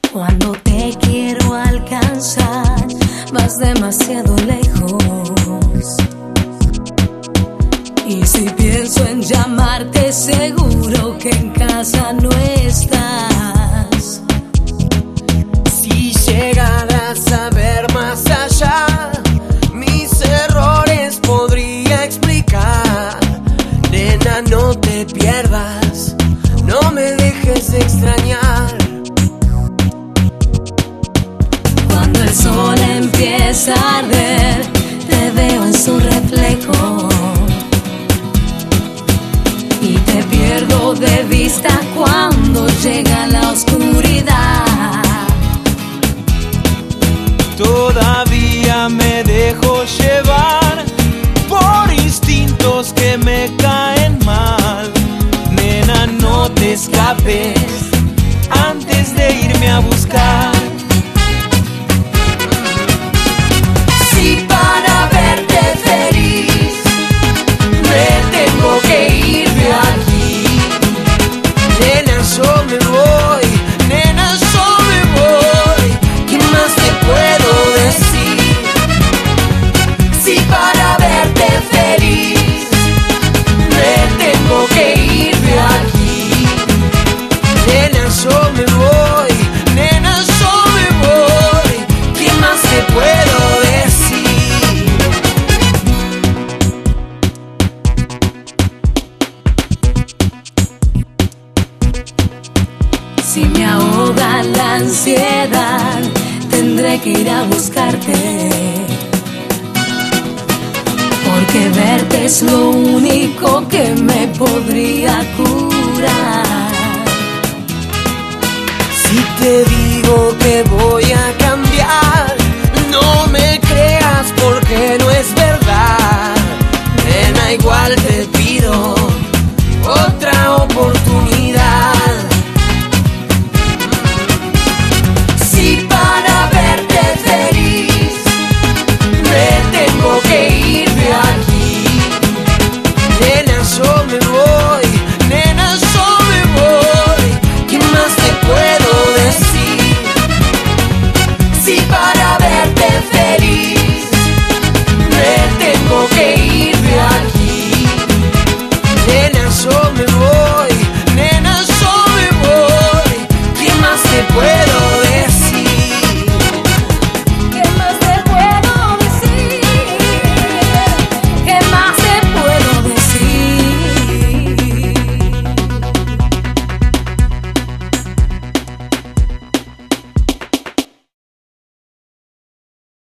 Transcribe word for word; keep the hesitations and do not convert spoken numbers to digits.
Cuando te quiero alcanzar, vas demasiado lejos. Y si pienso en llamarte, seguro que en casa no estás. Si llegaras a ver más allá, mis errores podría explicar. Nena, no te pierdas, no me dejes de extrañar. Cuando el sol empieza a arder, te veo en su reflejo y te pierdo de vista cuando llega la oscuridad. Todavía me dejo llevar por instintos que me caen mal. Nena, no te escapes antes de irme a buscar. Si para verte feliz me tengo que ir de aquí, nena, yo me voy, nena, yo me voy. ¿Qué más te puedo decir? Si para verte feliz me tengo que ir de aquí, nena, yo me voy, nena, yo me voy. ¿Qué más te puedo decir? Si me ahoga la ansiedad, tendré que ir a buscarte, porque verte es lo único que me podría curar. Si te digo